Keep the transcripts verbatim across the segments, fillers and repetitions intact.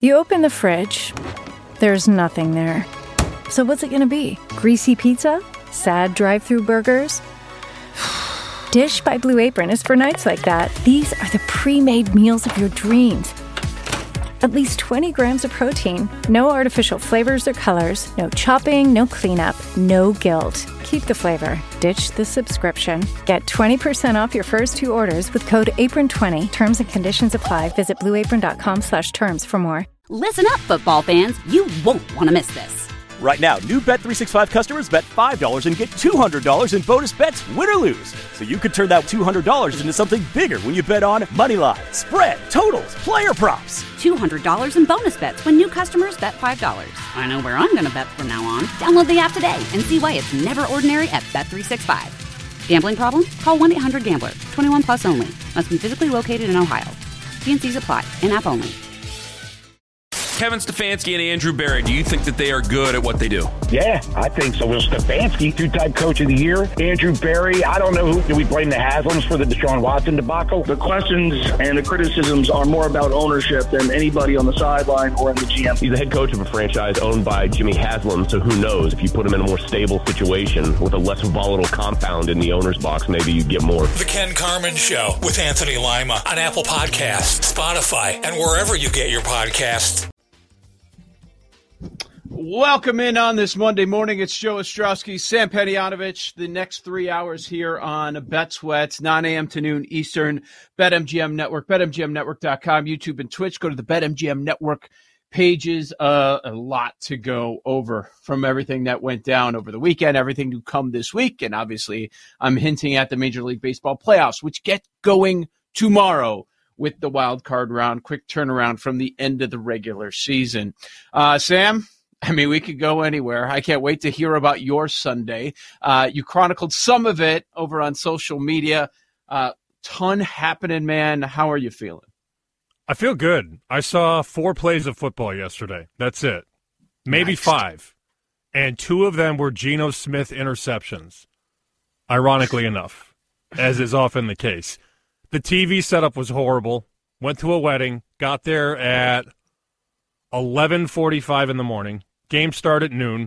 You open the fridge, there's nothing there. So what's it gonna be? Greasy pizza? Sad drive-thru burgers? Dish by Blue Apron is for nights like that. These are the pre-made meals of your dreams. At least twenty grams of protein, no artificial flavors or colors, no chopping, no cleanup, no guilt. Keep the flavor. Ditch the subscription. Get twenty percent off your first two orders with code apron twenty. Terms and conditions apply. Visit blueapron.com slash terms for more. Listen up, football fans. You won't want to miss this. Right now, new Bet three sixty-five customers bet five dollars and get two hundred dollars in bonus bets, win or lose. So you could turn that two hundred dollars into something bigger when you bet on money line, spread, totals, player props. two hundred dollars in bonus bets when new customers bet five dollars. I know where I'm going to bet from now on. Download the app today and see why it's never ordinary at Bet three sixty-five. Gambling problem? Call one eight hundred gambler. twenty-one plus only. Must be physically located in Ohio. T and C's apply. In-app only. Kevin Stefanski and Andrew Berry, do you think that they are good at what they do? Yeah, I think so. Well, Stefanski, two-time coach of the year. Andrew Berry, I don't know who. Do we blame the Haslams for the Deshaun Watson debacle? The questions and the criticisms are more about ownership than anybody on the sideline or in the G M. He's the head coach of a franchise owned by Jimmy Haslam, so who knows? If you put him in a more stable situation with a less volatile compound in the owner's box, maybe you'd get more. The Ken Carman Show with Anthony Lima on Apple Podcasts, Spotify, and wherever you get your podcasts. Welcome in on this Monday morning. It's Joe Ostrowski, Sam Pedianovich. The next three hours here on Bet Sweats, nine a.m. to noon Eastern, BetMGM Network, bet M G M network dot com, YouTube and Twitch. Go to the BetMGM Network pages. Uh, a lot to go over from everything that went down over the weekend, everything to come this week. And obviously, I'm hinting at the Major League Baseball playoffs, which get going tomorrow with the wild card round. Quick turnaround from the end of the regular season. Uh, Sam? I mean, we could go anywhere. I can't wait to hear about your Sunday. Uh, you chronicled some of it over on social media. Uh, ton happening, man. How are you feeling? I feel good. I saw four plays of football yesterday. That's it. Maybe nice. five. And two of them were Geno Smith interceptions, ironically enough, as is often the case. The T V setup was horrible. Went to a wedding. Got there at eleven forty-five in the morning. Game started at noon.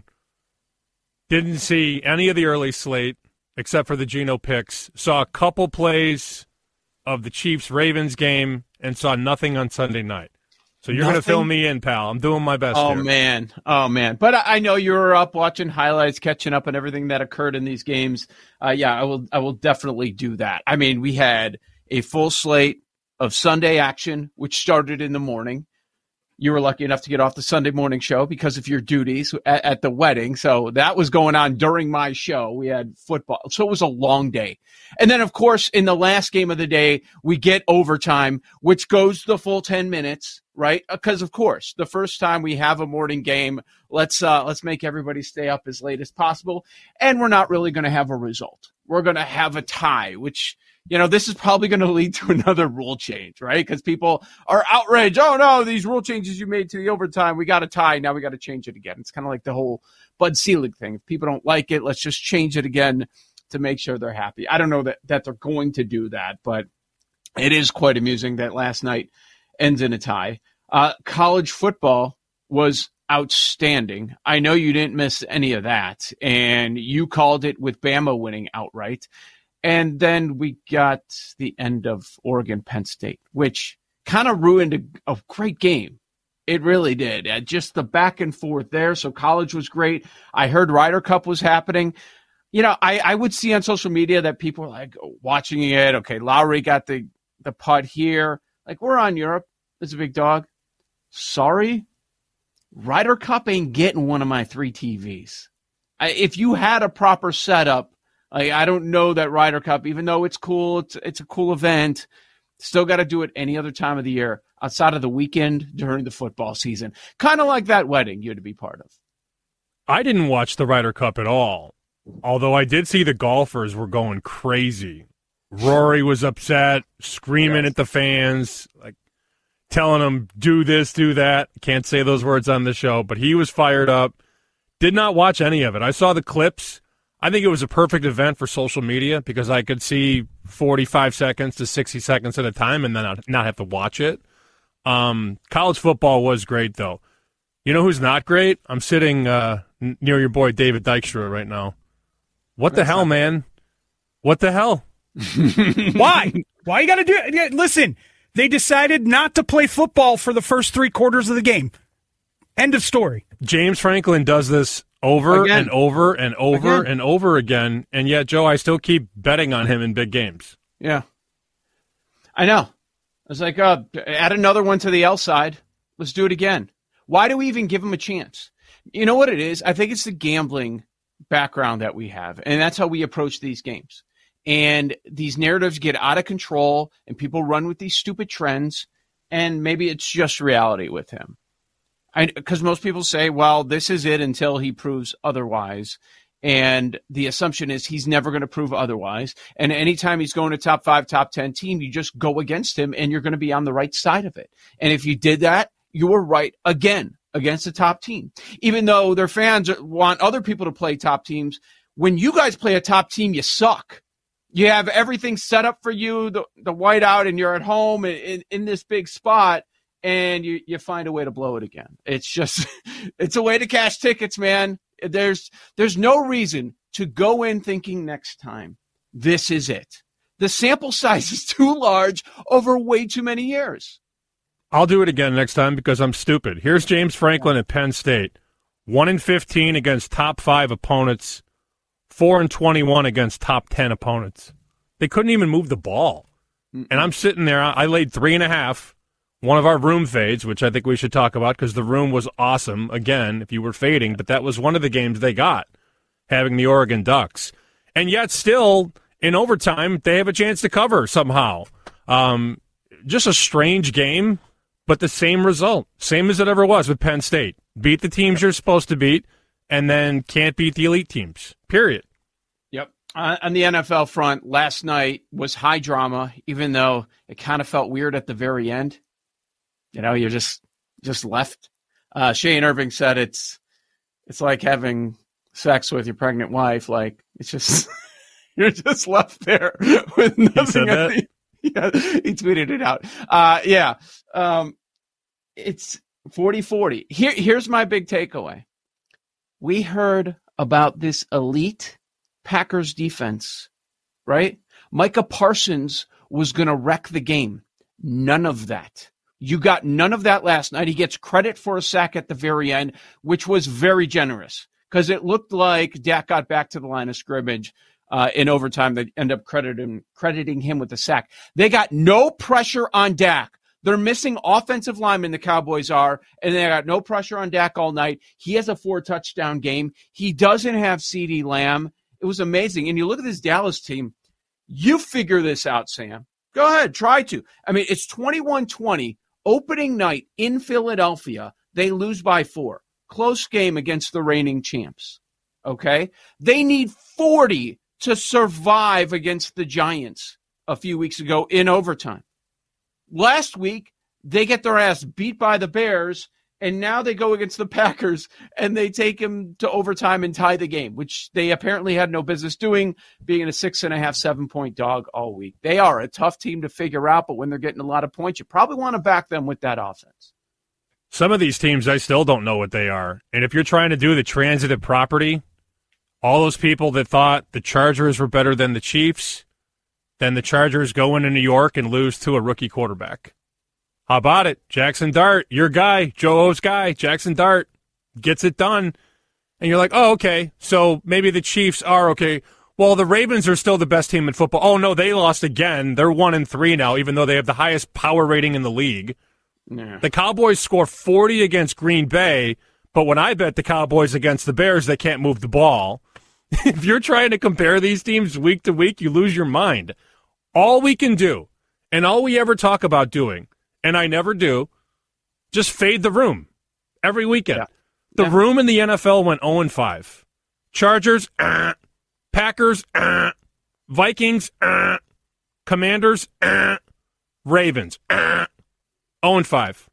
Didn't see any of the early slate except for the Geno picks. Saw a couple plays of the Chiefs-Ravens game and saw nothing on Sunday night. So you're going to fill me in, pal. I'm doing my best Oh, here. man. Oh, man. But I know you were up watching highlights, catching up on everything that occurred in these games. Uh, yeah, I will I will definitely do that. I mean, we had a full slate of Sunday action, which started in the morning. You were lucky enough to get off the Sunday morning show because of your duties at, at the wedding. So that was going on during my show. We had football. So it was a long day. And then, of course, in the last game of the day, we get overtime, which goes the full ten minutes, right? Because, of course, the first time we have a morning game, let's uh, let's make everybody stay up as late as possible. And we're not really going to have a result. We're going to have a tie, which, you know, this is probably going to lead to another rule change, right? Because people are outraged. Oh, no, these rule changes you made to the overtime, we got a tie. Now we got to change it again. It's kind of like the whole Bud Selig thing. If people don't like it, let's just change it again to make sure they're happy. I don't know that, that they're going to do that, but it is quite amusing that last night ends in a tie. Uh, college football was outstanding. I know you didn't miss any of that, and you called it with Bama winning outright. And then we got the end of Oregon-Penn State, which kind of ruined a, a great game. It really did. Uh, just the back and forth there. So college was great. I heard Ryder Cup was happening. You know, I, I would see on social media that people were like watching it. Okay, Lowry got the, the putt here. Like, we're on Europe. It's a big dog. Sorry. Ryder Cup ain't getting one of my three T Vs. I, if you had a proper setup, like, I don't know that Ryder Cup, even though it's cool, it's, it's a cool event, still got to do it any other time of the year outside of the weekend during the football season. Kind of like that wedding you had to be part of. I didn't watch the Ryder Cup at all, although I did see the golfers were going crazy. Rory was upset, screaming yes. at the fans, like telling them, do this, do that. Can't say those words on the show, but he was fired up. Did not watch any of it. I saw the clips. I think it was a perfect event for social media because I could see forty-five seconds to sixty seconds at a time and then not have to watch it. Um, college football was great, though. You know who's not great? I'm sitting uh, n- near your boy David Dykstra right now. What the That's hell, man? What the hell? Why? Why you got to do it? Listen, they decided not to play football for the first three quarters of the game. End of story. James Franklin does this over Again. and over and over Again. and over again, and yet, Joe, I still keep betting on him in big games. Yeah. I know. I was like, uh, add another one to the L side. Let's do it again. Why do we even give him a chance? You know what it is? I think it's the gambling background that we have, and that's how we approach these games. And these narratives get out of control, and people run with these stupid trends, and maybe it's just reality with him. Because most people say, well, this is it until he proves otherwise. And the assumption is he's never going to prove otherwise. And anytime he's going to top five, top ten team, you just go against him and you're going to be on the right side of it. And if you did that, you were right again against the top team. Even though their fans want other people to play top teams, when you guys play a top team, you suck. You have everything set up for you, the, the whiteout, and you're at home in, in this big spot. And you, you find a way to blow it again. It's just, it's a way to cash tickets, man. There's there's no reason to go in thinking next time, this is it. The sample size is too large over way too many years. I'll do it again next time because I'm stupid. Here's James Franklin at Penn State. one and fifteen against top five opponents, four and twenty-one against top ten opponents. They couldn't even move the ball. Mm-mm. And I'm sitting there, I laid three and a half. One of our room fades, which I think we should talk about because the room was awesome, again, if you were fading, but that was one of the games they got, having the Oregon Ducks. And yet still, in overtime, they have a chance to cover somehow. Um, just a strange game, but the same result, same as it ever was with Penn State. Beat the teams you're supposed to beat, and then can't beat the elite teams, period. Yep. Uh, on the N F L front, last night was high drama, even though it kind of felt weird at the very end. You know, you're just just left. Uh, Shane Irving said it's it's like having sex with your pregnant wife. Like it's just you're just left there with nothing. He said that? The, yeah, he tweeted it out. Uh, yeah, um, it's forty forty. Here, here's my big takeaway. We heard about this elite Packers defense, right? Micah Parsons was going to wreck the game. None of that. You got none of that last night. He gets credit for a sack at the very end, which was very generous because it looked like Dak got back to the line of scrimmage uh, in overtime. They end up crediting, crediting him with the sack. They got no pressure on Dak. They're missing offensive linemen, the Cowboys are, and they got no pressure on Dak all night. He has a four-touchdown game. He doesn't have CeeDee Lamb. It was amazing. And you look at this Dallas team. You figure this out, Sam. Go ahead. Try to. I mean, it's twenty-one twenty. Opening night in Philadelphia, they lose by four. Close game against the reigning champs. Okay? They need forty to survive against the Giants a few weeks ago in overtime. Last week, they get their ass beat by the Bears, and now they go against the Packers, and they take them to overtime and tie the game, which they apparently had no business doing, being a six and a half, seven-point dog all week. They are a tough team to figure out, but when they're getting a lot of points, you probably want to back them with that offense. Some of these teams, I still don't know what they are. And if you're trying to do the transitive property, all those people that thought the Chargers were better than the Chiefs, then the Chargers go into New York and lose to a rookie quarterback. How about it? Jackson Dart, your guy, Joe O's guy, Jackson Dart, gets it done. And you're like, oh, okay, so maybe the Chiefs are okay. Well, the Ravens are still the best team in football. Oh, no, they lost again. They're one and three now, even though they have the highest power rating in the league. Yeah. The Cowboys score forty against Green Bay, but when I bet the Cowboys against the Bears, they can't move the ball. If you're trying to compare these teams week to week, you lose your mind. All we can do, and all we ever talk about doing, and I never do, just fade the room every weekend. Yeah. The yeah. room in the N F L went oh and five. Chargers, uh, Packers, uh, Vikings, uh, Commanders, uh, Ravens, uh, oh and five.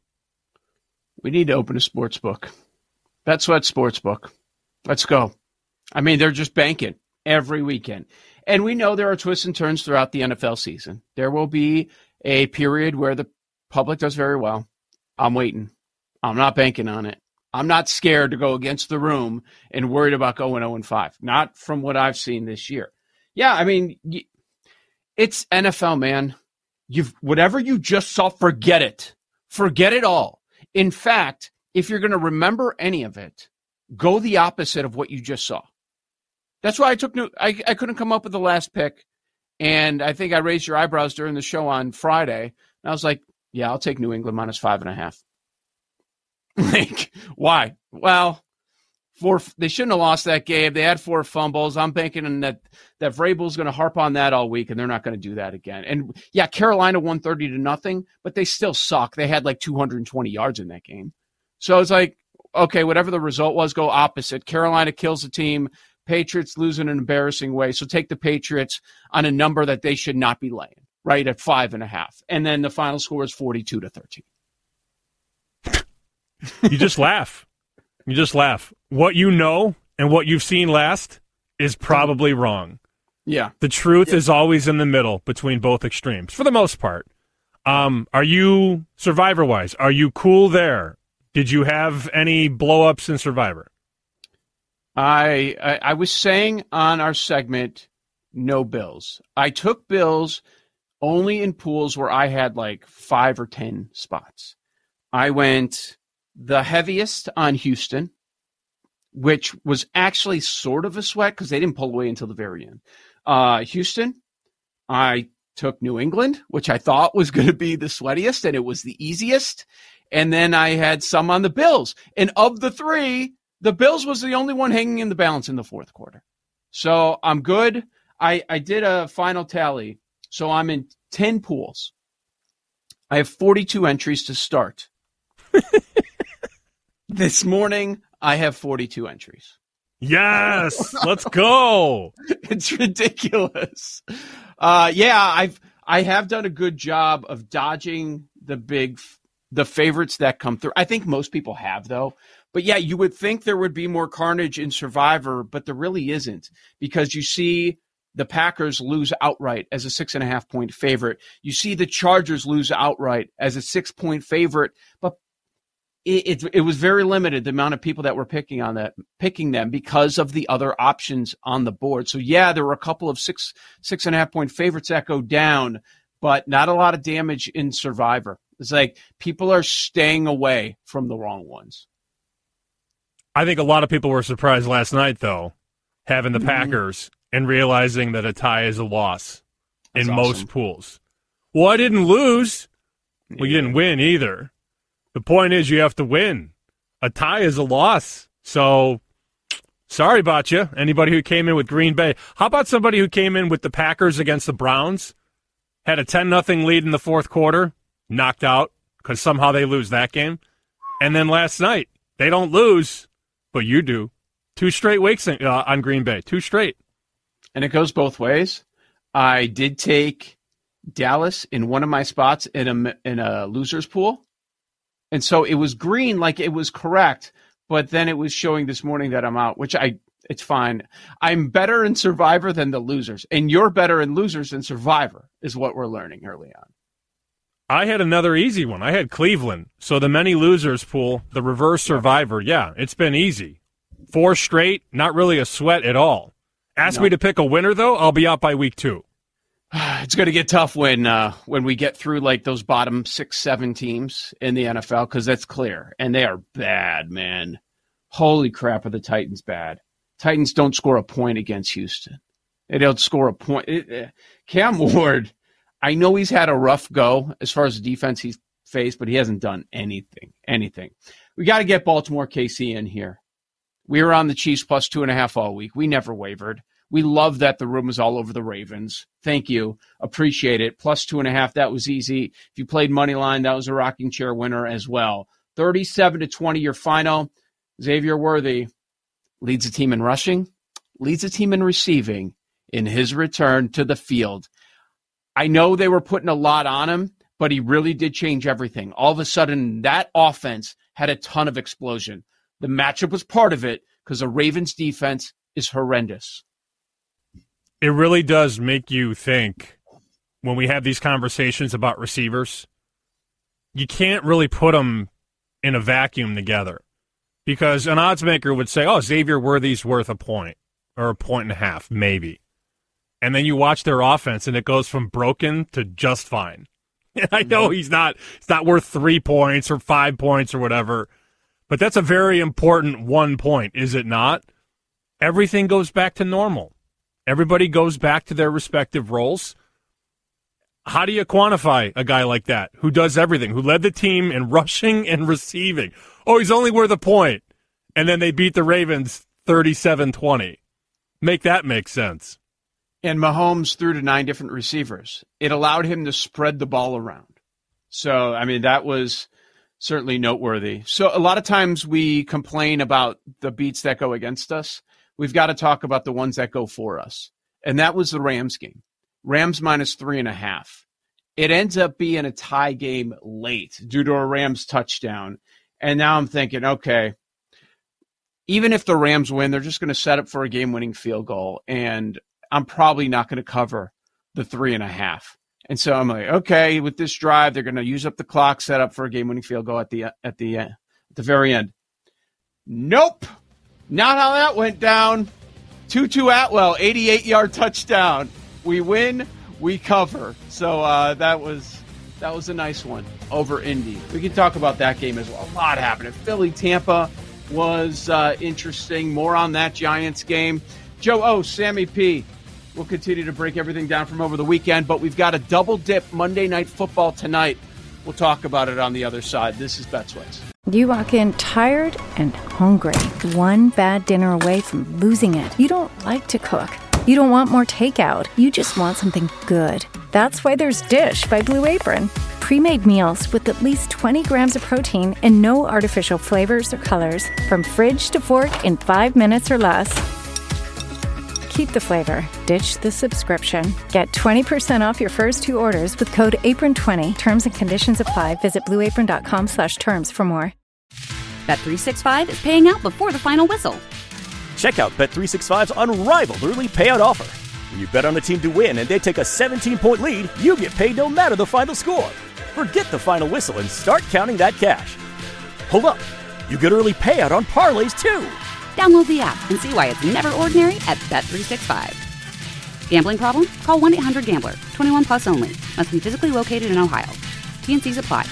We need to open a sports book. That's what sports book. Let's go. I mean, they're just banking every weekend. And we know there are twists and turns throughout the N F L season. There will be a period where the public does very well. I'm waiting. I'm not banking on it. I'm not scared to go against the room and worried about going oh and five. Not from what I've seen this year. Yeah, I mean, it's N F L, man. You've whatever you just saw, forget it. Forget it all. In fact, if you're going to remember any of it, go the opposite of what you just saw. That's why I took New. I, I couldn't come up with the last pick, and I think I raised your eyebrows during the show on Friday. And I was like, "Yeah, I'll take New England minus five and a half." Like, why? Well, four. They shouldn't have lost that game. They had four fumbles. I'm thinking that that Vrabel's going to harp on that all week, and they're not going to do that again. And yeah, Carolina won thirty to nothing, but they still suck. They had like two hundred twenty yards in that game, so it's like, okay, whatever the result was, go opposite. Carolina kills the team. Patriots lose in an embarrassing way. So take the Patriots on a number that they should not be laying, right, at five and a half. And then the final score is forty-two to thirteen. You just laugh. You just laugh. What you know and what you've seen last is probably wrong. Yeah. The truth yeah. is always in the middle between both extremes, for the most part. Um, are you, Survivor-wise, are you cool there? Did you have any blow-ups in Survivor? I, I I was saying on our segment, no Bills. I took Bills only in pools where I had like five or ten spots. I went the heaviest on Houston, which was actually sort of a sweat because they didn't pull away until the very end. Uh, Houston, I took New England, which I thought was going to be the sweatiest, and it was the easiest. And then I had some on the Bills. And of the three, the Bills was the only one hanging in the balance in the fourth quarter. So I'm good. I, I did a final tally. So I'm in ten pools. I have forty-two entries to start. This morning, I have forty-two entries. Yes, let's go. It's ridiculous. Uh, yeah, I've I have done a good job of dodging the big the favorites that come through. I think most people have, though. But yeah, you would think there would be more carnage in Survivor, but there really isn't, because you see the Packers lose outright as a six and a half point favorite. You see the Chargers lose outright as a six point favorite, but it, it, it was very limited, the amount of people that were picking on that, picking them because of the other options on the board. So yeah, there were a couple of six, six and a half point favorites that go down, but not a lot of damage in Survivor. It's like people are staying away from the wrong ones. I think a lot of people were surprised last night, though, having the mm-hmm. Packers and realizing that a tie is a loss That's in awesome. most pools. Well, I didn't lose. Yeah. Well, you didn't win either. The point is you have to win. A tie is a loss. So, sorry about you, anybody who came in with Green Bay. How about somebody who came in with the Packers against the Browns, had a ten nothing lead in the fourth quarter, knocked out because somehow they lose that game, and then last night, they don't lose, but you do. Two straight weeks uh, on Green Bay. Two straight. And it goes both ways. I did take Dallas in one of my spots in a, in a loser's pool. And so it was green, like it was correct. But then it was showing this morning that I'm out, which I it's fine. I'm better in Survivor than the losers. And you're better in losers than Survivor is what we're learning early on. I had another easy one. I had Cleveland. So the many losers pool, the reverse Survivor, yeah, it's been easy. Four straight, not really a sweat at all. Ask no. me to pick a winner, though, I'll be out by week two. It's going to get tough when uh, when we get through like those bottom six, seven teams in the N F L, because that's clear. And they are bad, man. Holy crap, are the Titans bad. Titans don't score a point against Houston. They don't score a point. It, uh, Cam Ward, I know he's had a rough go as far as the defense he's faced, but he hasn't done anything, anything. We got to get Baltimore K C in here. We were on the Chiefs plus two and a half all week. We never wavered. We love that the room was all over the Ravens. Thank you. Appreciate it. Plus two and a half, that was easy. If you played Moneyline, that was a rocking chair winner as well. thirty-seven to twenty, your final. Xavier Worthy leads the team in rushing, leads the team in receiving in his return to the field. I know they were putting a lot on him, but he really did change everything. All of a sudden, that offense had a ton of explosion. The matchup was part of it because the Ravens' defense is horrendous. It really does make you think when we have these conversations about receivers. you can't really put them in a vacuum together. Because an odds maker would say, oh, Xavier Worthy's worth a point or a point and a half, maybe. And then you watch their offense, and it goes from broken to just fine. And I know he's not he's not worth three points or five points or whatever, but that's a very important one point, is it not? Everything goes back to normal. Everybody goes back to their respective roles. How do you quantify a guy like that who does everything, who led the team in rushing and receiving? Oh, he's only worth a point. And then they beat the Ravens thirty-seven twenty. Make that make sense. And Mahomes threw to nine different receivers. It allowed him to spread the ball around. So, I mean, that was certainly noteworthy. So a lot of times we complain about the beats that go against us. We've got to talk about the ones that go for us. And that was the Rams game. Rams minus three and a half. It ends up being a tie game late due to a Rams touchdown. And now I'm thinking, okay, even if the Rams win, they're just going to set up for a game-winning field goal. And I'm probably not going to cover the three and a half. And so I'm like, okay, with this drive, they're going to use up the clock, set up for a game-winning field goal at the at the at the very end. Nope, not how that went down. Tutu Atwell, eighty-eight-yard touchdown. We win, we cover. So uh, that was that was a nice one over Indy. We can talk about that game as well. A lot happened. Philly Tampa was uh, interesting. More on that Giants game. Joe O, Sammy P. We'll continue to break everything down from over the weekend, but we've got a double dip Monday Night Football tonight. We'll talk about it on the other side. This is Bettsways. You walk in tired and hungry, one bad dinner away from losing it. You don't like to cook. You don't want more takeout. You just want something good. That's why there's Dish by Blue Apron. Pre-made meals with at least twenty grams of protein and no artificial flavors or colors. From fridge to fork in five minutes or less. Keep the flavor. Ditch the subscription. Get twenty percent off your first two orders with code apron twenty. Terms and conditions apply. Visit blueapron.com slash terms for more. Bet three sixty-five is paying out before the final whistle. Check out Bet three sixty-five's unrivaled early payout offer. When you bet on a team to win and they take a seventeen-point lead, you get paid no matter the final score. Forget the final whistle and start counting that cash. Hold up. You get early payout on parlays, too. Download the app and see why it's never ordinary at Bet three sixty-five. Gambling problem? Call one eight hundred gambler. twenty-one plus only. Must be physically located in Ohio. T and C's apply.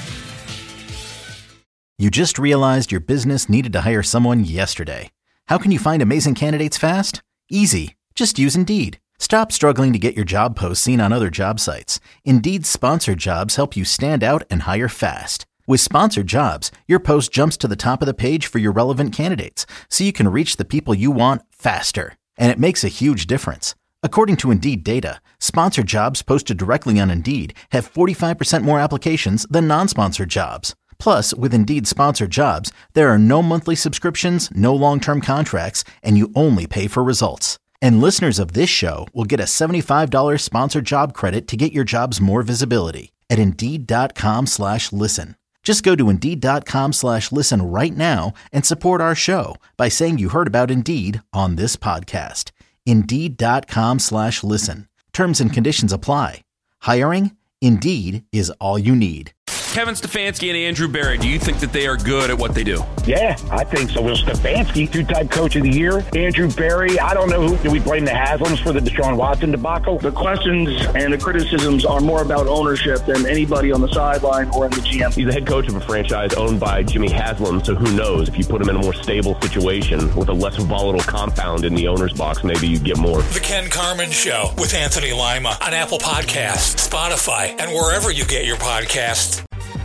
You just realized your business needed to hire someone yesterday. How can you find amazing candidates fast? Easy. Just use Indeed. Stop struggling to get your job posts seen on other job sites. Indeed's sponsored jobs help you stand out and hire fast. With sponsored jobs, your post jumps to the top of the page for your relevant candidates, so you can reach the people you want faster. And it makes a huge difference. According to Indeed data, sponsored jobs posted directly on Indeed have forty-five percent more applications than non-sponsored jobs. Plus, with Indeed sponsored jobs, there are no monthly subscriptions, no long-term contracts, and you only pay for results. And listeners of this show will get a seventy-five dollars sponsored job credit to get your jobs more visibility at Indeed.com slash listen. Just go to Indeed.com slash listen right now and support our show by saying you heard about Indeed on this podcast. Indeed.com slash listen. Terms and conditions apply. Hiring? Indeed is all you need. Kevin Stefanski and Andrew Berry, do you think that they are good at what they do? Yeah, I think so. Will Stefanski, two-time coach of the year. Andrew Berry, I don't know who. Do we blame the Haslams for the Deshaun Watson debacle? The questions and the criticisms are more about ownership than anybody on the sideline or in the G M. He's the head coach of a franchise owned by Jimmy Haslam, so who knows? If you put him in a more stable situation with a less volatile compound in the owner's box, maybe you get more. The Ken Carman Show with Anthony Lima on Apple Podcasts, Spotify, and wherever you get your podcasts.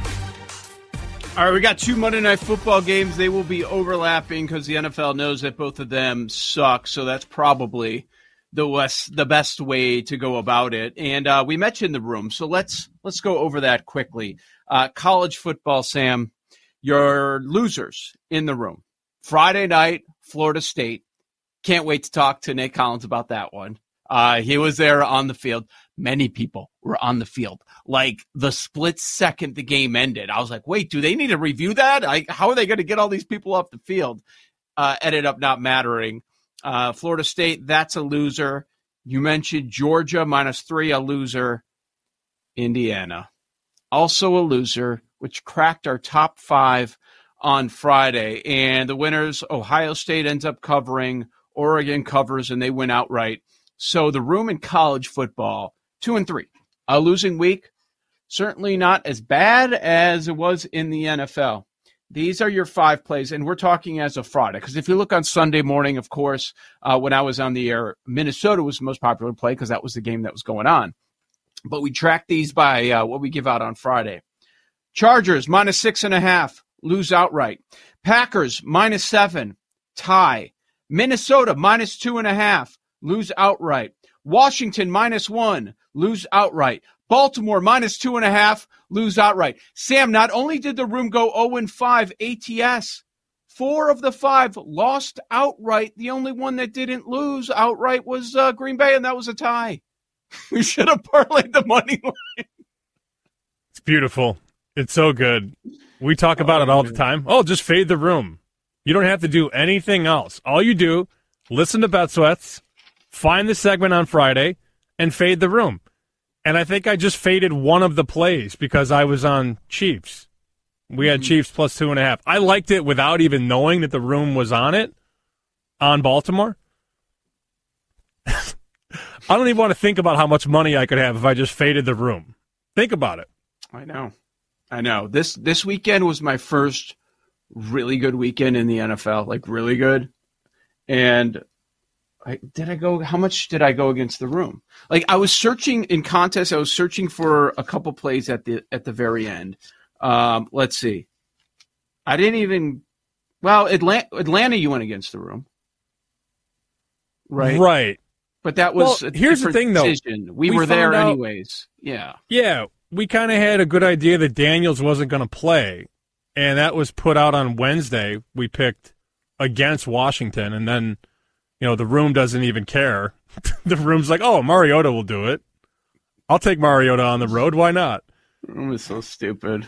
All right, we got two Monday Night Football games. They will be overlapping because the N F L knows that both of them suck, so that's probably the west, the best way to go about it. And uh, we mentioned the room, so let's let's go over that quickly. Uh, college football, Sam, your losers in the room. Friday night, Florida State. Can't wait to talk to Nate Collins about that one. Uh, he was there on the field. Many people were on the field. Like the split second the game ended, I was like, wait, do they need to review that? I, how are they going to get all these people off the field? Uh, ended up not mattering. Uh, Florida State, that's a loser. You mentioned Georgia minus three, a loser. Indiana, also a loser, which cracked our top five on Friday. And the winners, Ohio State ends up covering, Oregon covers, and they win outright. So the room in college football, two and three. A losing week, certainly not as bad as it was in the N F L. These are your five plays, and we're talking as of Friday. Because if you look on Sunday morning, of course, uh, when I was on the air, Minnesota was the most popular play because that was the game that was going on. But we track these by uh, what we give out on Friday. Chargers, minus six and a half, lose outright. Packers, minus seven, tie. Minnesota, minus two and a half, lose outright. Washington, minus one, lose outright. Baltimore, minus two and a half, lose outright. Sam, not only did the room go oh and five A T S, four of the five lost outright. The only one that didn't lose outright was uh, Green Bay, and that was a tie. We should have parlayed the money line. It's beautiful. It's so good. We talk about oh, it all man. the time. Oh, just fade the room. You don't have to do anything else. All you do, listen to Bet Sweats, find the segment on Friday, and fade the room. And I think I just faded one of the plays because I was on Chiefs. We had mm-hmm. Chiefs plus two and a half. I liked it without even knowing that the room was on it, on Baltimore. I don't even want to think about how much money I could have if I just faded the room. Think about it. I know. I know. This this weekend was my first really good weekend in the N F L, like really good. And I, did I go, how much did I go against the room? Like I was searching in contests. I was searching for a couple plays at the, at the very end. Um, let's see. I didn't even, well, Atlanta, Atlanta, you went against the room. Right. Right. But that was well, a here's the thing though. Decision. We, we were there out, anyways. Yeah. Yeah. We kind of had a good idea that Daniels wasn't going to play. And that was put out on Wednesday. We picked against Washington, and then, you know, the room doesn't even care. The room's like, oh, Mariota will do it. I'll take Mariota on the road. Why not? The room is so stupid.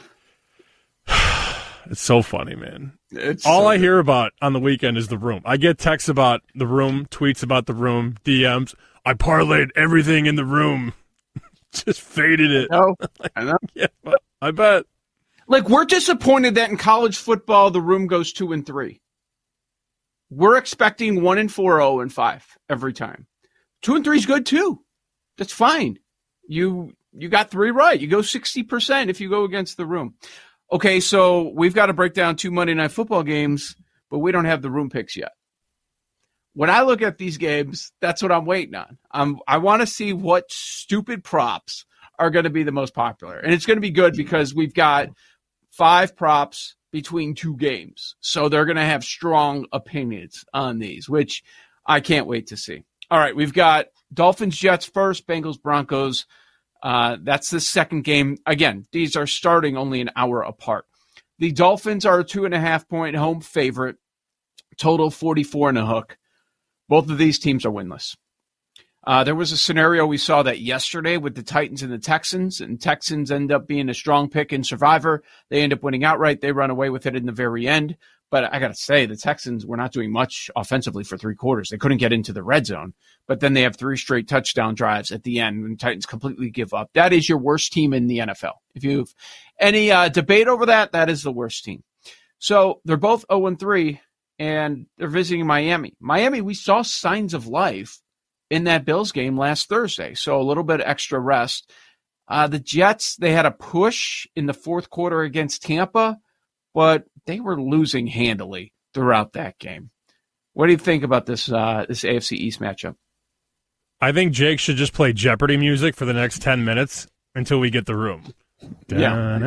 It's so funny, man. It's All so I good. hear about on the weekend is the room. I get texts about the room, tweets about the room, D Ms. I parlayed everything in the room. Just faded it. I know. I know. Yeah, I bet. Like, we're disappointed that in college football the room goes two and three. We're expecting one and four, oh and five every time. Two and three is good too. That's fine. You you got three right. You go sixty percent if you go against the room. Okay, so we've got to break down two Monday Night Football games, but we don't have the room picks yet. When I look at these games, that's what I'm waiting on. I'm, I want to see what stupid props are going to be the most popular. And it's going to be good because we've got five props between two games. So they're going to have strong opinions on these, which I can't wait to see. All right, we've got Dolphins, Jets first, Bengals, Broncos. Uh, that's the second game. Again, these are starting only an hour apart. The Dolphins are a two and a half point home favorite, total forty-four and a hook. Both of these teams are winless. Uh, there was a scenario we saw that yesterday with the Titans and the Texans, and Texans end up being a strong pick in Survivor. They end up winning outright. They run away with it in the very end. But I got to say, the Texans were not doing much offensively for three quarters. They couldn't get into the red zone. But then they have three straight touchdown drives at the end, and the Titans completely give up. That is your worst team in the N F L. If you have any uh, debate over that, that is the worst team. So they're both oh and three, and they're visiting Miami. Miami, we saw signs of life in that Bills game last Thursday. So a little bit extra rest. Uh, the Jets, they had a push in the fourth quarter against Tampa, but they were losing handily throughout that game. What do you think about this uh, this A F C East matchup? I think Jake should just play Jeopardy music for the next ten minutes until we get the room. Yeah.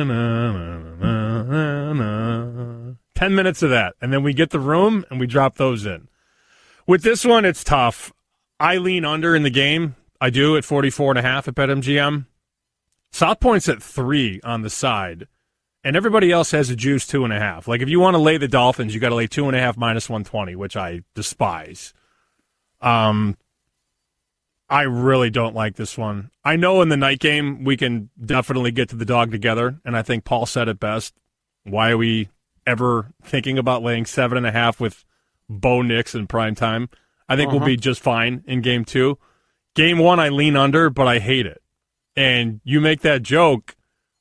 ten minutes of that, and then we get the room and we drop those in. With this one, it's tough. I lean under in the game. I do at forty-four and a half at BetMGM. South Point's at three on the side, and everybody else has a juice two and a half. Like if you want to lay the Dolphins, you got to lay two and a half minus one twenty, which I despise. Um, I really don't like this one. I know in the night game we can definitely get to the dog together, and I think Paul said it best. Why are we ever thinking about laying seven and a half with Bo Nix in prime time? I think uh-huh. we'll be just fine in game two. Game one, I lean under, but I hate it. And you make that joke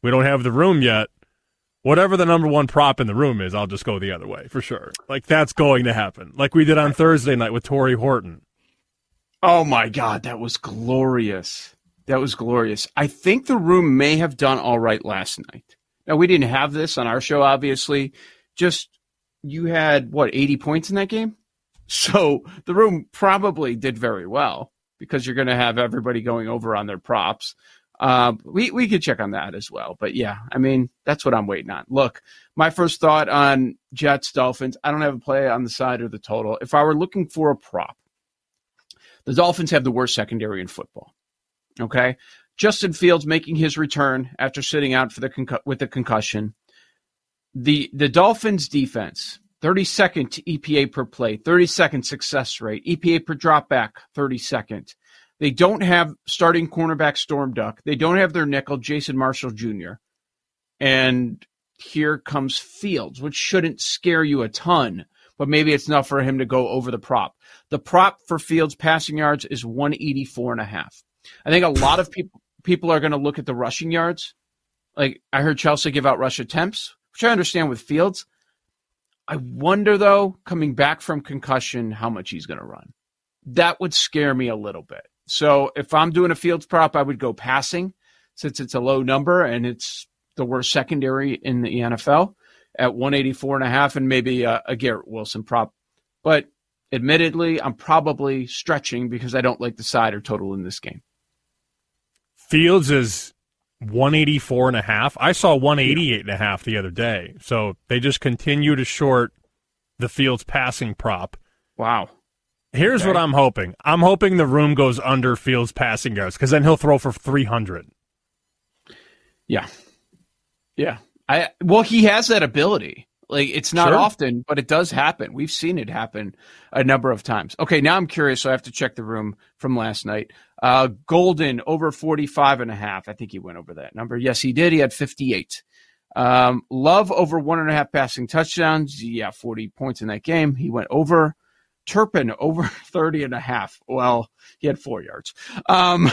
We don't have the room yet. Whatever the number one prop in the room is, I'll just go the other way for sure. Like, that's going to happen. Like we did on Thursday night with Torrey Horton. Oh, my God. That was glorious. That was glorious. I think the room may have done all right last night. Now, we didn't have this on our show, obviously. Just you had, what, eighty points in that game? So the room probably did very well because you're going to have everybody going over on their props. Uh, we, we could check on that as well. But, yeah, I mean, that's what I'm waiting on. Look, my first thought on Jets, Dolphins, I don't have a play on the side or the total. If I were looking for a prop, the Dolphins have the worst secondary in football. Okay? Justin Fields making his return after sitting out for the concu- with the concussion. The, the Dolphins defense, thirty-second E P A per play, thirty-second success rate, E P A per dropback, thirty-second. They don't have starting cornerback Storm Duck. They don't have their nickel, Jason Marshall Junior And here comes Fields, which shouldn't scare you a ton, but maybe it's enough for him to go over the prop. The prop for Fields passing yards is one eighty-four and a half. I think a lot of people people are going to look at the rushing yards. Like I heard Chelsea give out rush attempts, which I understand with Fields. I wonder, though, coming back from concussion, how much he's going to run. That would scare me a little bit. So if I'm doing a Fields prop, I would go passing since it's a low number and it's the worst secondary in the N F L at one eighty-four and a half and maybe a, a Garrett Wilson prop. But admittedly, I'm probably stretching because I don't like the side or total in this game. Fields is one eighty-four and a half. I saw one eighty-eight and a half the other day. So they just continue to short the Fields passing prop. Wow. Here's okay. what I'm hoping. I'm hoping the room goes under Fields passing yards because then he'll throw for three hundred. Yeah. Yeah. I well, he has that ability. Like, it's not sure. often, but it does happen. We've seen it happen a number of times. Okay, now I'm curious, so I have to check the room from last night. Uh, Golden over forty-five and a half. I think he went over that number. Yes, he did. He had fifty-eight. Um, Love over one and a half passing touchdowns. Yeah, forty points in that game. He went over. Turpin over thirty and a half. Well, he had four yards. Um,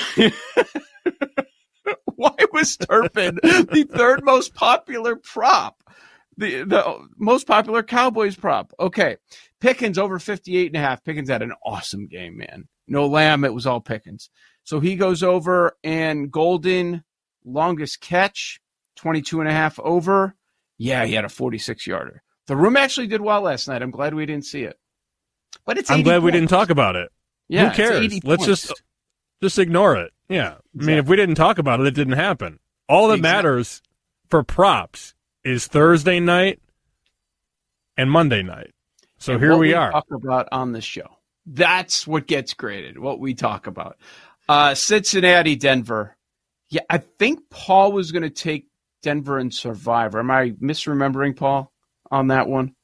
why was Turpin the third most popular prop? The, the most popular Cowboys prop. Okay. Pickens over fifty-eight and a half. Pickens had an awesome game, man. No Lamb. It was all Pickens. So he goes over, and Golden, longest catch, twenty-two and a half over. Yeah, he had a forty-six yarder. The room actually did well last night. I'm glad we didn't see it. But it's I'm glad points. we didn't talk about it. Yeah, who cares? Let's points. just just ignore it. Yeah. Exactly. I mean, if we didn't talk about it, it didn't happen. All that exactly. matters for props is Thursday night and Monday night. So and here we, we are. Talk about on this show. That's what gets graded. What we talk about. Uh, Cincinnati, Denver. Yeah, I think Paul was going to take Denver and Survivor. Am I misremembering Paul on that one?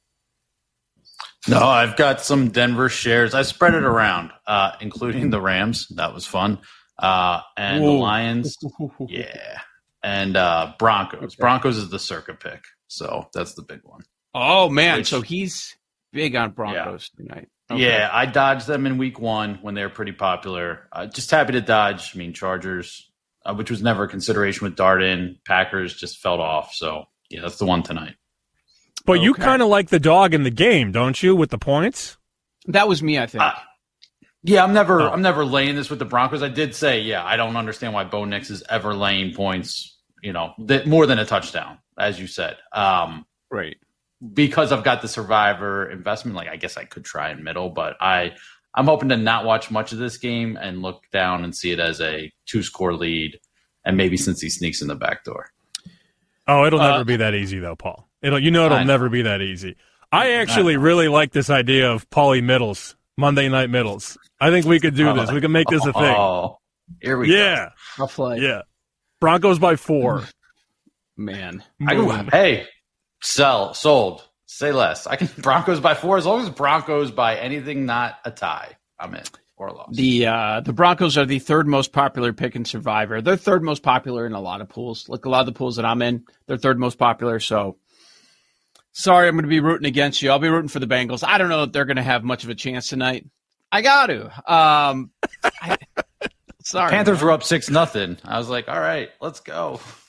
No, I've got some Denver shares. I spread it around, uh, including the Rams. That was fun. Uh, and Whoa. the Lions. Yeah. And uh, Broncos. Okay. Broncos is the circa pick. So that's the big one. Oh, man. Which, so he's big on Broncos yeah. tonight. Okay. Yeah, I dodged them in week one when they were pretty popular. Uh, just happy to dodge. I mean, Chargers, uh, which was never a consideration with Darden. Packers just fell off. So, yeah, that's the one tonight. But okay. you kind of like the dog in the game, don't you, with the points? That was me, I think. Uh, yeah, I'm never oh. I'm never laying this with the Broncos. I did say, yeah, I don't understand why Bo Nix is ever laying points, you know, that more than a touchdown, as you said. Um, right. Because I've got the Survivor investment, like I guess I could try in middle, but I, I'm hoping to not watch much of this game and look down and see it as a two-score lead, and maybe since he sneaks in the back door. Oh, it'll uh, never be that easy, though, Paul. It'll, you know it'll never be that easy. I actually I really like this idea of Paulie Middles, Monday Night Middles. I think we could do this. We can make this a thing. Oh, here we yeah. go. I'll play. Yeah. Broncos by four. Man. I, hey, sell, sold, say less. I can Broncos by four as long as Broncos by anything not a tie. I'm in. Or a loss. The uh, the Broncos are the third most popular pick in Survivor. They're third most popular in a lot of pools. Like a lot of the pools that I'm in, they're third most popular. So, sorry, I'm going to be rooting against you. I'll be rooting for the Bengals. I don't know if they're going to have much of a chance tonight. I got to. Um, I, sorry. Panthers man. were up six nothing. I was like, all right, let's go.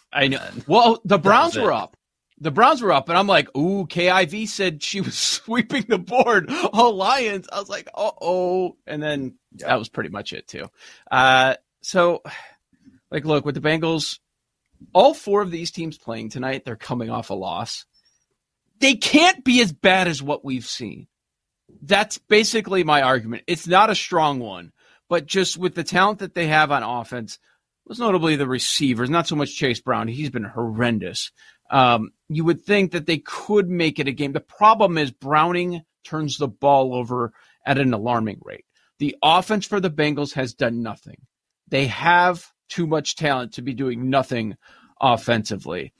I know. Well, the Browns were up. The Browns were up, and I'm like, ooh, K I V said she was sweeping the board. Oh, Lions. I was like, uh-oh. And then yeah. that was pretty much it, too. Uh, so, like, look, with the Bengals, all four of these teams playing tonight, they're coming off a loss. They can't be as bad as what we've seen. That's basically my argument. It's not a strong one, but just with the talent that they have on offense, most notably the receivers, not so much Chase Brown. He's been horrendous. Um, you would think that they could make it a game. The problem is Browning turns the ball over at an alarming rate. The offense for the Bengals has done nothing. They have too much talent to be doing nothing offensively.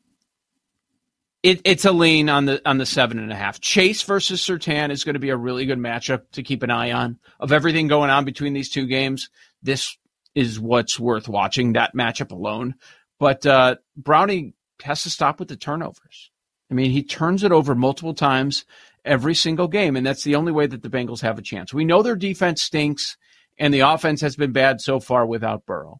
It, it's a lean on the on the seven and a half. Chase versus Surtain is going to be a really good matchup to keep an eye on. Of everything going on between these two games, this is what's worth watching, that matchup alone. But uh, Browning has to stop with the turnovers. I mean, he turns it over multiple times every single game, and that's the only way that the Bengals have a chance. We know their defense stinks, and the offense has been bad so far without Burrow.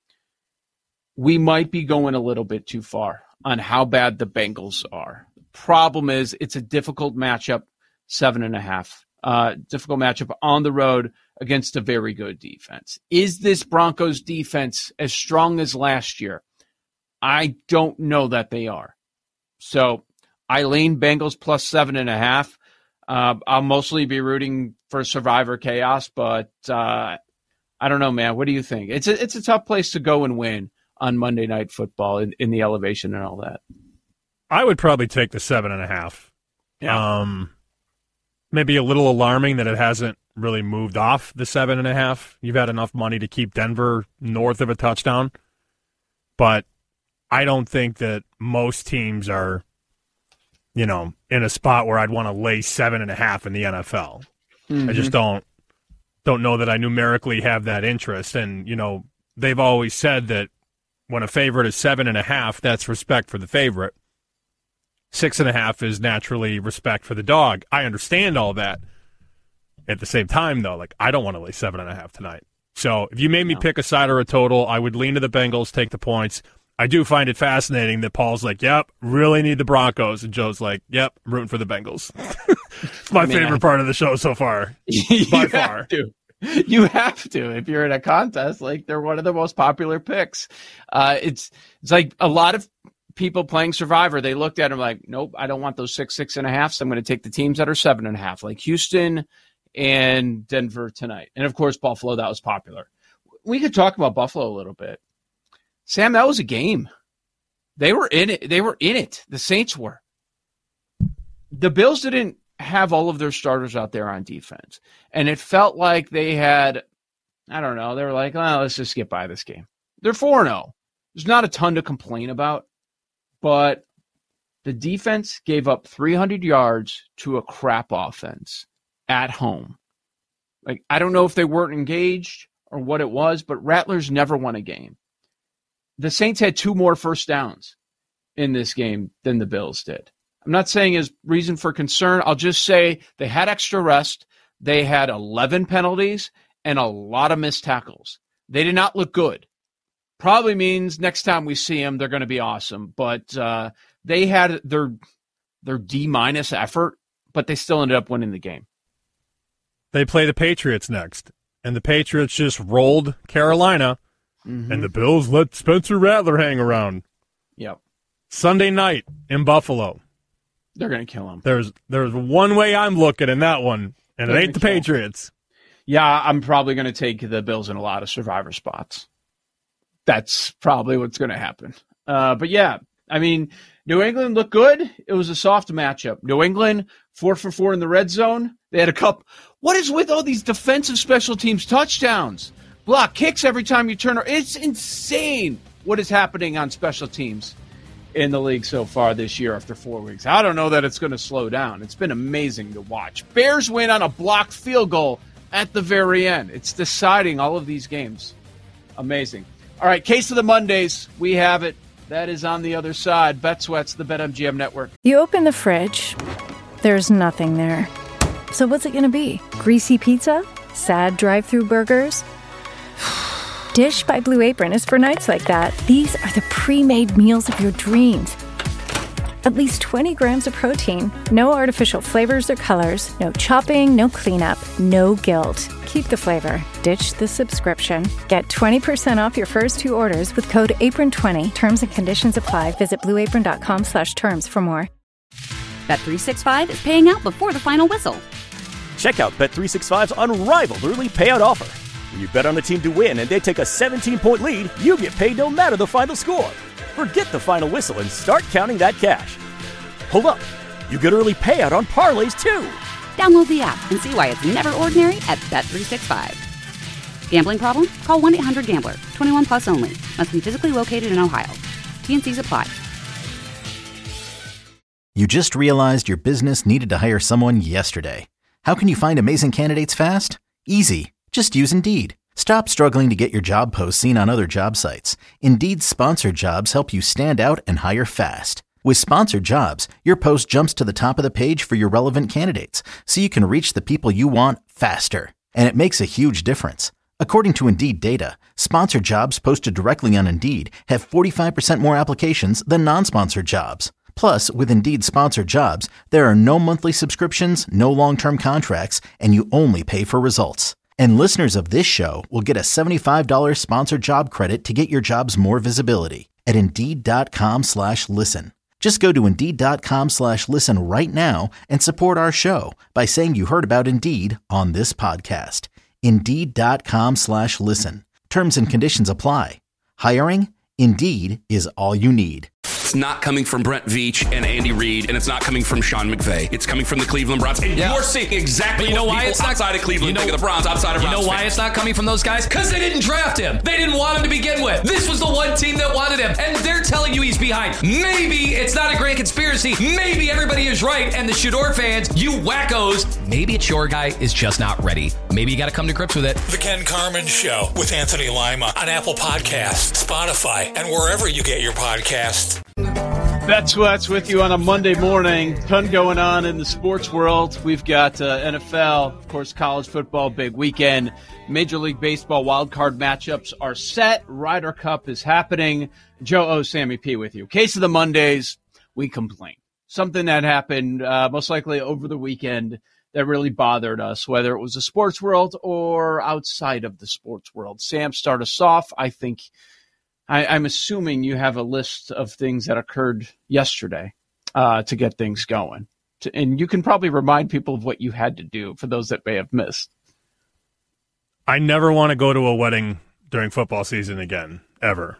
We might be going a little bit too far on how bad the Bengals are. The problem is it's a difficult matchup, seven and a half. Uh, difficult matchup on the road against a very good defense. Is this Broncos defense as strong as last year? I don't know that they are. So I lean Bengals plus seven and a half. Uh, I'll mostly be rooting for Survivor Chaos, but uh, I don't know, man. What do you think? It's a, it's a tough place to go and win on Monday Night Football in, in the elevation and all that. I would probably take the seven and a half. Yeah. Um, maybe a little alarming that it hasn't really moved off the seven and a half. You've had enough money to keep Denver north of a touchdown, but I don't think that most teams are, you know, in a spot where I'd want to lay seven and a half in the N F L. Mm-hmm. I just don't don't know that I numerically have that interest. And, you know, they've always said that when a favorite is seven and a half, that's respect for the favorite. Six and a half is naturally respect for the dog. I understand all that. At the same time, though, like, I don't want to lay seven and a half tonight. So if you made me no. pick a side or a total, I would lean to the Bengals, take the points. I do find it fascinating that Paul's like, yep, really need the Broncos. And Joe's like, yep, I'm rooting for the Bengals. It's my I mean, favorite I, part of the show so far. By far. To. You have to. If you're in a contest, like, they're one of the most popular picks. Uh, it's it's like a lot of people playing Survivor, they looked at them like, nope, I don't want those six, six and a half, so I'm going to take the teams that are seven and a half, like Houston and Denver tonight. And, of course, Buffalo, that was popular. We could talk about Buffalo a little bit. Sam, that was a game. They were in it. They were in it. The Saints were. The Bills didn't have all of their starters out there on defense. And it felt like they had, I don't know, they were like, oh, let's just get by this game. They're four and oh. There's not a ton to complain about, but the defense gave up three hundred yards to a crap offense at home. Like, I don't know if they weren't engaged or what it was, but Rattlers never won a game. The Saints had two more first downs in this game than the Bills did. I'm not saying as reason for concern. I'll just say they had extra rest. They had eleven penalties and a lot of missed tackles. They did not look good. Probably means next time we see them, they're going to be awesome. But uh, they had their their D-minus effort, but they still ended up winning the game. They play the Patriots next, and the Patriots just rolled Carolina. Mm-hmm. And the Bills let Spencer Rattler hang around. Yep. Sunday night in Buffalo. They're going to kill him. There's there's one way I'm looking in that one, and They're it ain't the Patriots. Him. Yeah, I'm probably going to take the Bills in a lot of Survivor spots. That's probably what's going to happen. Uh, but, yeah, I mean, New England looked good. It was a soft matchup. New England, four for four in the red zone. They had a couple. What is with all these defensive special teams touchdowns? Block kicks every time you turn. It's insane what is happening on special teams in the league so far this year after four weeks. I don't know that it's going to slow down. It's been amazing to watch. Bears win on a blocked field goal at the very end. It's deciding all of these games. Amazing. All right, Case of the Mondays. We have it. That is on the other side. Bet Sweats, the BetMGM Network. You open the fridge. There's nothing there. So what's it going to be? Greasy pizza? Sad drive-through burgers? Dish by Blue Apron is for nights like that. These are the pre-made meals of your dreams. At least twenty grams of protein, no artificial flavors or colors, no chopping, no cleanup, no guilt. Keep the flavor. Ditch the subscription. Get twenty percent off your first two orders with code apron twenty. Terms and conditions apply. Visit blueapron.com slash terms for more. Bet three sixty-five is paying out before the final whistle. Check out Bet three sixty-five's unrivaled early payout offer. When you bet on a team to win and they take a seventeen-point lead, you get paid no matter the final score. Forget the final whistle and start counting that cash. Hold up. You get early payout on parlays, too. Download the app and see why it's never ordinary at Bet three sixty-five. Gambling problem? Call one eight hundred gambler. twenty-one plus only. Must be physically located in Ohio. T N Cs apply. You just realized your business needed to hire someone yesterday. How can you find amazing candidates fast? Easy. Just use Indeed. Stop struggling to get your job posts seen on other job sites. Indeed's sponsored jobs help you stand out and hire fast. With sponsored jobs, your post jumps to the top of the page for your relevant candidates, so you can reach the people you want faster. And it makes a huge difference. According to Indeed data, sponsored jobs posted directly on Indeed have forty-five percent more applications than non-sponsored jobs. Plus, with Indeed sponsored jobs, there are no monthly subscriptions, no long-term contracts, and you only pay for results. And listeners of this show will get a seventy-five dollars sponsored job credit to get your jobs more visibility at Indeed.com slash listen. Just go to Indeed.com slash listen right now and support our show by saying you heard about Indeed on this podcast. Indeed.com slash listen. Terms and conditions apply. Hiring? Indeed is all you need. It's not coming from Brent Veach and Andy Reid, and it's not coming from Sean McVay. It's coming from the Cleveland Browns. And yeah. you're seeing exactly but you know what why people it's not, outside of Cleveland you know, think of the Browns, outside of You Browns know why fans. it's not coming from those guys? Because they didn't draft him. They didn't want him to begin with. This was the one team that wanted him, and they're telling you he's behind. Maybe it's not a great conspiracy. Maybe everybody is right, and the Shador fans, you wackos, maybe it's your guy is just not ready. Maybe you got to come to grips with it. The Ken Carman Show with Anthony Lima on Apple Podcasts, Spotify, and wherever you get your podcasts. That's what's with you on a Monday morning. Ton going on in the sports world. We've got uh, N F L, of course, college football, big weekend. Major League Baseball wildcard matchups are set. Ryder Cup is happening. Joe O, Sammy P with you. Case of the Mondays, we complain. Something that happened uh, most likely over the weekend that really bothered us, whether it was the sports world or outside of the sports world. Sam, start us off. I think... I, I'm assuming you have a list of things that occurred yesterday uh, to get things going. To, and you can probably remind people of what you had to do for those that may have missed. I never want to go to a wedding during football season again, ever.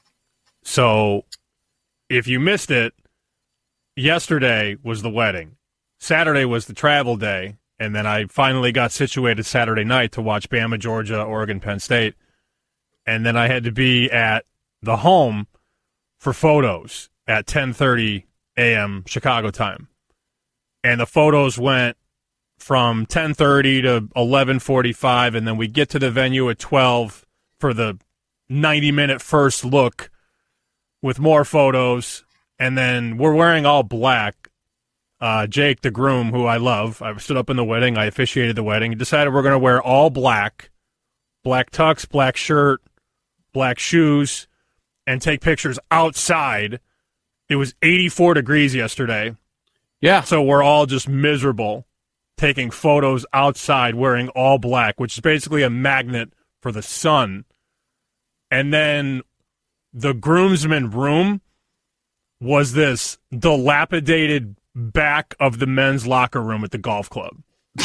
So if you missed it, yesterday was the wedding. Saturday was the travel day, and then I finally got situated Saturday night to watch Bama, Georgia, Oregon, Penn State. And then I had to be at the home for photos at ten thirty a.m. Chicago time. And the photos went from ten thirty to eleven forty-five, and then we get to the venue at twelve for the ninety-minute first look with more photos. And then we're wearing all black. Uh, Jake, the groom, who I love, I stood up in the wedding. I officiated the wedding. Decided we're going to wear all black, black tux, black shirt, black shoes, and take pictures outside. It was eighty-four degrees yesterday. Yeah. So we're all just miserable taking photos outside wearing all black, which is basically a magnet for the sun. And then the groomsmen room was this dilapidated back of the men's locker room at the golf club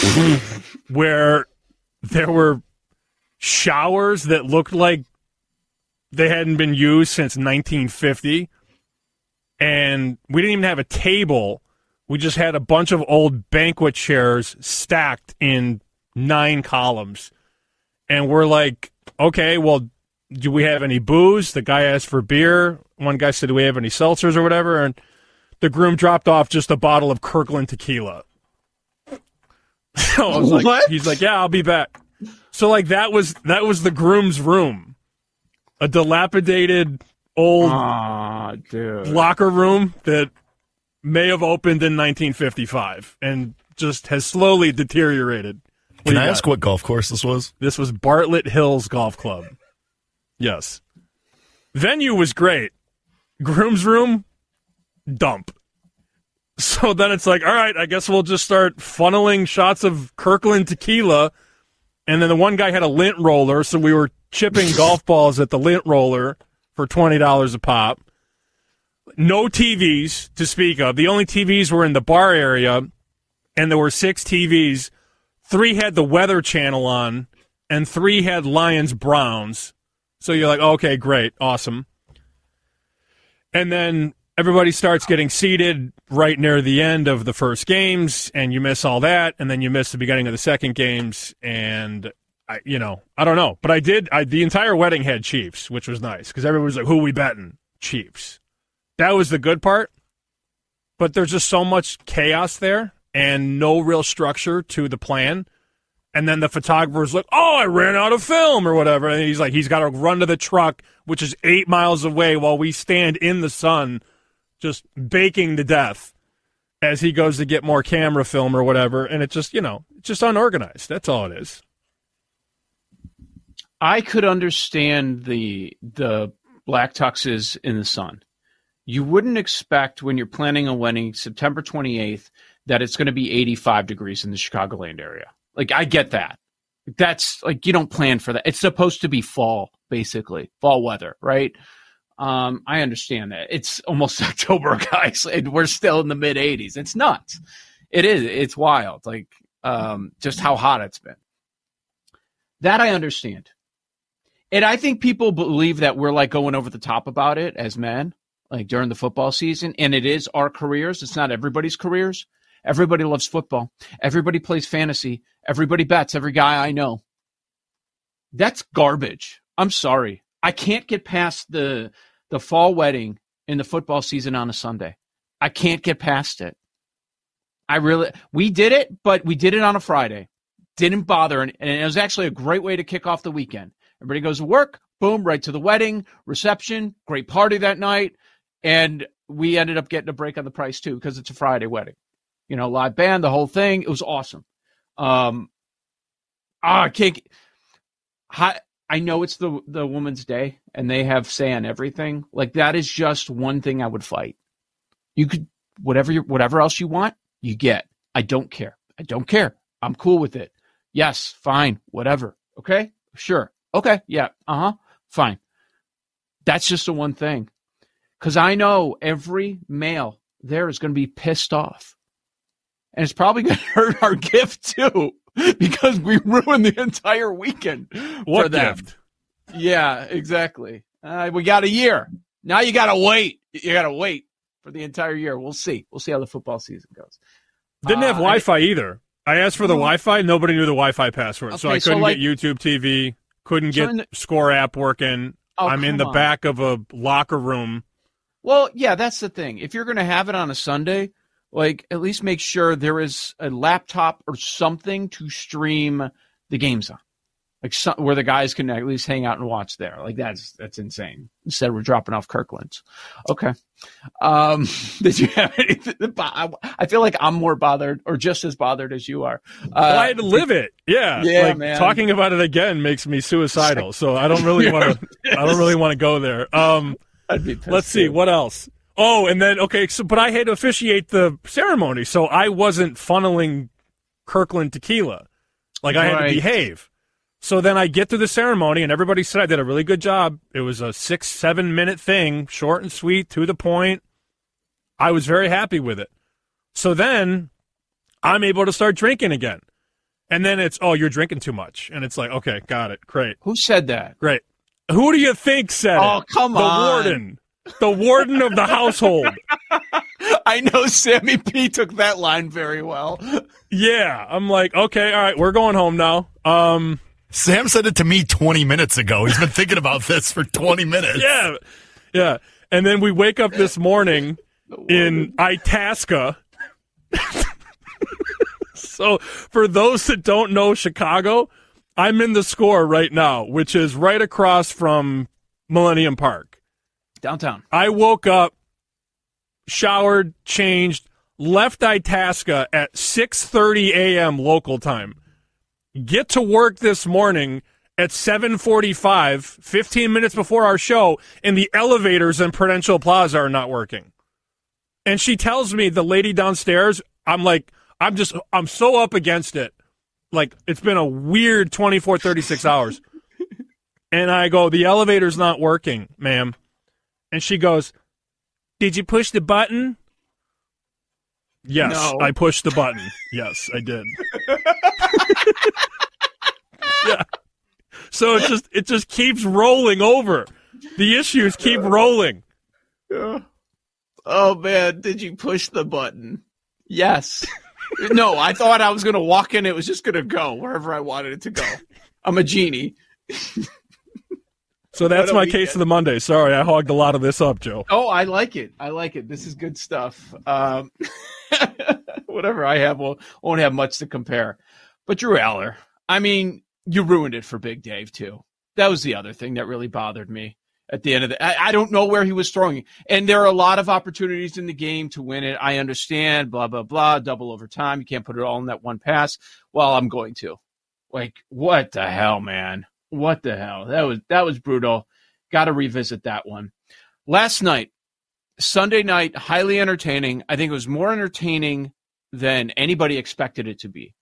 where there were showers that looked like they hadn't been used since nineteen fifty, and we didn't even have a table. We just had a bunch of old banquet chairs stacked in nine columns. And we're like, okay, well, do we have any booze? The guy asked for beer. One guy said, do we have any seltzers or whatever? And the groom dropped off just a bottle of Kirkland tequila. So I was like, what? He's like, yeah, I'll be back. So like that was that was the groom's room. A dilapidated old oh, dude. locker room that may have opened in nineteen fifty-five and just has slowly deteriorated. Can I ask what golf course this was? This was Bartlett Hills Golf Club. Yes. Venue was great. Groom's room, dump. So then it's like, all right, I guess we'll just start funneling shots of Kirkland tequila. And then the one guy had a lint roller, so we were chipping golf balls at the lint roller for twenty dollars a pop. No T Vs to speak of. The only T Vs were in the bar area, and there were six T Vs. Three had the Weather Channel on, and three had Lions Browns. So you're like, okay, great, awesome. And then everybody starts getting seated right near the end of the first games, and you miss all that, and then you miss the beginning of the second games, and, I, you know, I don't know. But I did, I, the entire wedding had Chiefs, which was nice, because everybody was like, who are we betting? Chiefs. That was the good part, but there's just so much chaos there and no real structure to the plan. And then the photographer's like, oh, I ran out of film or whatever. And he's like, he's got to run to the truck, which is eight miles away while we stand in the sun just baking to death as he goes to get more camera film or whatever. And it's just, you know, it's just unorganized. That's all it is. I could understand the the black tuxes in the sun. You wouldn't expect when you're planning a wedding September twenty-eighth that it's going to be eighty-five degrees in the Chicagoland area. Like, I get that. That's like, you don't plan for that. It's supposed to be fall, basically, fall weather, right? Um, I understand that. It's almost October, guys, and we're still in the mid eighties. It's nuts. It is. It's wild. Like, um, just how hot it's been. That I understand. And I think people believe that we're like going over the top about it as men, like during the football season. And it is our careers. It's not everybody's careers. Everybody loves football. Everybody plays fantasy. Everybody bets. Every guy I know. That's garbage. I'm sorry. I can't get past the the fall wedding in the football season on a Sunday. I can't get past it. I really, we did it, but we did it on a Friday. Didn't bother. And, and it was actually a great way to kick off the weekend. Everybody goes to work, boom, right to the wedding, reception, great party that night. And we ended up getting a break on the price too, because it's a Friday wedding. You know, live band, the whole thing. It was awesome. Um, ah, I can't. I, I know it's the the woman's day, and they have say on everything. Like, that is just one thing I would fight. You could whatever you whatever else you want, you get. I don't care. I don't care. I'm cool with it. Yes, fine, whatever. Okay, sure. Okay, yeah, uh huh, fine. That's just the one thing, because I know every male there is going to be pissed off. And it's probably going to hurt our gift, too, because we ruined the entire weekend what for them. Gift? Yeah, exactly. Uh, we got a year. Now you got to wait. You got to wait for the entire year. We'll see. We'll see how the football season goes. Didn't have uh, Wi-Fi either. I asked for the Wi-Fi. Nobody knew the Wi-Fi password. Okay, so I couldn't so like, get YouTube T V, couldn't so get the, Score app working. Oh, I'm in the on. back of a locker room. Well, yeah, that's the thing. If you're going to have it on a Sunday, like, at least make sure there is a laptop or something to stream the games on, like some, where the guys can at least hang out and watch there. Like, that's that's insane. Instead, we're dropping off Kirkland's. Okay. Um, did you have anything? I feel like I'm more bothered, or just as bothered as you are. Uh, well, I had to live it. Yeah, yeah, like, man. Talking about it again makes me suicidal. So I don't really want to. I don't really want to go there. Um, I'd be pissed let's see too. what else. Oh, and then, okay, so but I had to officiate the ceremony, so I wasn't funneling Kirkland tequila. Like, I had right. to behave. So then I get to the ceremony, and everybody said I did a really good job. It was a six, seven-minute thing, short and sweet, to the point. I was very happy with it. So then I'm able to start drinking again. And then it's, oh, you're drinking too much. And it's like, okay, got it, great. Who said that? Great. Who do you think said oh, it? Oh, come the on. The warden. The warden of the household. I know Sammy P took that line very well. Yeah, I'm like, okay, all right, we're going home now. Um, Sam said it to me twenty minutes ago. He's been thinking about this for twenty minutes. Yeah, yeah. And then we wake up this morning in Itasca. So for those that don't know Chicago, I'm in the Score right now, which is right across from Millennium Park. Downtown. I woke up, showered, changed, left Itasca at six thirty a.m. local time. Get to work this morning at seven forty-five, fifteen minutes before our show, and the elevators in Prudential Plaza are not working. And she tells me, the lady downstairs, I'm like, I'm just, I'm so up against it. Like, it's been a weird twenty-four, thirty-six hours. And I go, the elevator's not working, ma'am. And she goes, did you push the button? Yes, No. I pushed the button. Yes, I did. Yeah. So it just it just keeps rolling over. The issues keep rolling. Oh, man, did you push the button? Yes. No, I thought I was going to walk in. It was just going to go wherever I wanted it to go. I'm a genie. So that's What a my weekend. case of the Monday. Sorry, I hogged a lot of this up, Joe. Oh, I like it. I like it. This is good stuff. Um, whatever I have will, won't have much to compare. But Drew Aller, I mean, you ruined it for Big Dave, too. That was the other thing that really bothered me at the end of the I, I don't know where he was throwing. And there are a lot of opportunities in the game to win it. I understand, blah, blah, blah, double overtime. You can't put it all in that one pass. Well, I'm going to. Like, what the hell, man? What the hell? That was that was brutal. Got to revisit that one. Last night, Sunday night, highly entertaining. I think it was more entertaining than anybody expected it to be.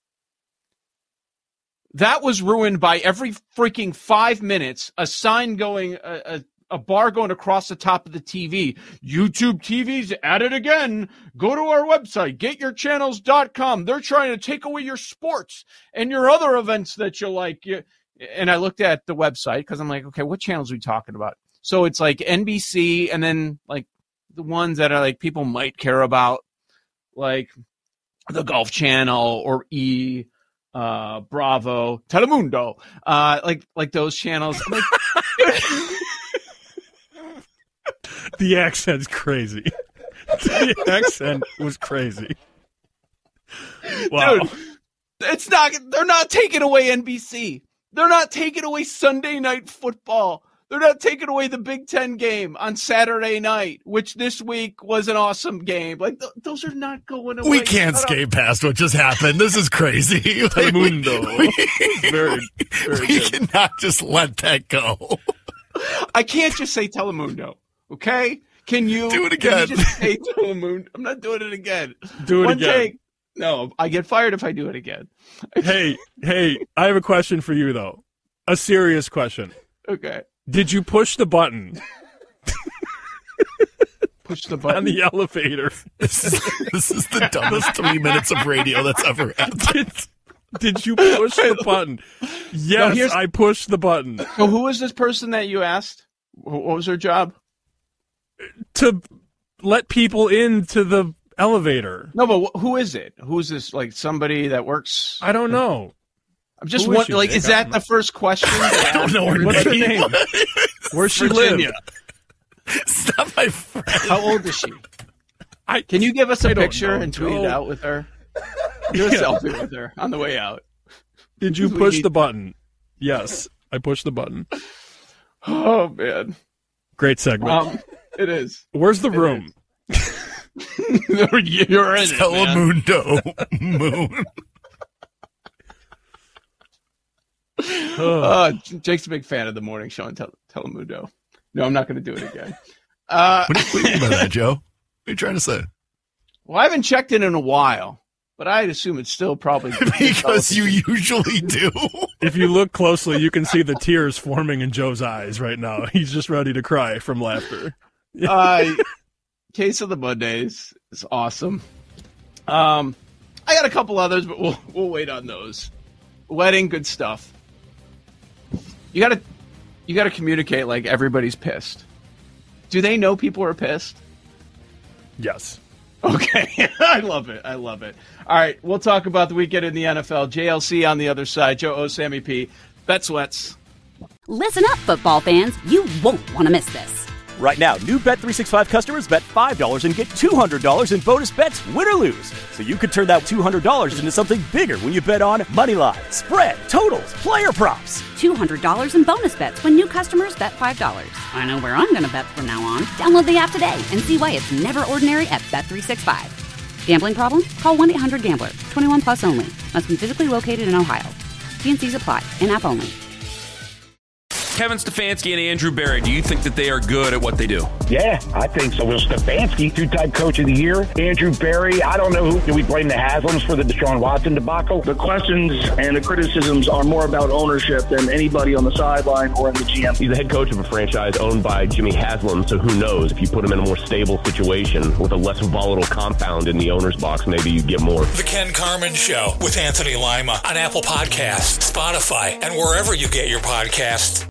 That was ruined by every freaking five minutes, a sign going, a, a, a bar going across the top of the T V. YouTube T V's at it again. Go to our website, get your channels dot com. They're trying to take away your sports and your other events that you like. And I looked at the website because I'm like, okay, what channels are we talking about? So it's like N B C and then like the ones that are like people might care about, like the Golf Channel or E! Uh, Bravo, Telemundo, uh, like like those channels. I'm like, The accent's crazy. The accent was crazy. Wow. Dude, it's not. They're not taking away N B C. They're not taking away Sunday Night Football. They're not taking away the Big Ten game on Saturday night, which this week was an awesome game. Like th- those are not going away. We can't skate past what just happened. This is crazy. Telemundo. We, very, very we good. cannot just let that go. I can't just say Telemundo. Okay? Can you Do it can you again. just say Telemundo? I'm not doing it again. Do it One again. take. No, I get fired if I do it again. Hey, hey, I have a question for you, though. A serious question. Okay. Did you push the button Push the button on the elevator? This is, this is the dumbest three minutes of radio that's ever happened. Did, did you push the button? Yes, here's- I pushed the button. So who was this person that you asked? Wh- What was her job? To let people into the elevator. No, but wh- who is it? Who is this? Like somebody that works? I don't know. I'm just Who is wondering, she, like, Nick? is I that don't the know. first question? I don't know her What's her name. name? Where's she Virginia. live? Stop, my friend. How old is she? I, Can you give us a I don't picture know, and tweet it Joe. out with her? Do a Yeah. selfie with her on the way out. Did you We push need- the button? Yes, I pushed the button. Oh man, Great segment. um, it is. Where's the room? You're in it, man. Telemundo moon. Uh, Jake's a big fan of the morning show on Tel- Telemundo. No, I'm not going to do it again. Uh, What do, you, what do you mean by that, Joe? What are you trying to say? well, I haven't checked it in a while, but I'd assume it's still probably Because you usually do. If you look closely, you can see the tears forming in Joe's eyes right now. He's just ready to cry from laughter. uh, Case of the Mondays is awesome. Um, I got a couple others, but we'll we'll wait on those. Wedding, good stuff. You gotta you gotta communicate like everybody's pissed. Do they know people are pissed? Yes. Okay, I love it. I love it. All right, we'll talk about the weekend in the N F L. J L C on the other side. Joe O, Sammy P. Bet Sweats. Listen up, football fans. You won't want to miss this. Right now, new Bet three sixty-five customers bet five dollars and get two hundred dollars in bonus bets, win or lose. So you could turn that two hundred dollars into something bigger when you bet on money line, spread, totals, player props. two hundred dollars in bonus bets when new customers bet five dollars. I know where I'm going to bet from now on. Download the app today and see why it's never ordinary at Bet three sixty-five. Gambling problem? Call one eight hundred gambler. twenty-one plus only. Must be physically located in Ohio. T and C's apply. In-app only. Kevin Stefanski and Andrew Berry, do you think that they are good at what they do? Yeah, I think so. Will Stefanski, two-time coach of the year. Andrew Berry, I don't know who. Do we blame the Haslams for the Deshaun Watson debacle? The questions and the criticisms are more about ownership than anybody on the sideline or in the G M. He's the head coach of a franchise owned by Jimmy Haslam, so who knows? If you put him in a more stable situation with a less volatile compound in the owner's box, maybe you get more. The Ken Carman Show with Anthony Lima on Apple Podcasts, Spotify, and wherever you get your podcasts.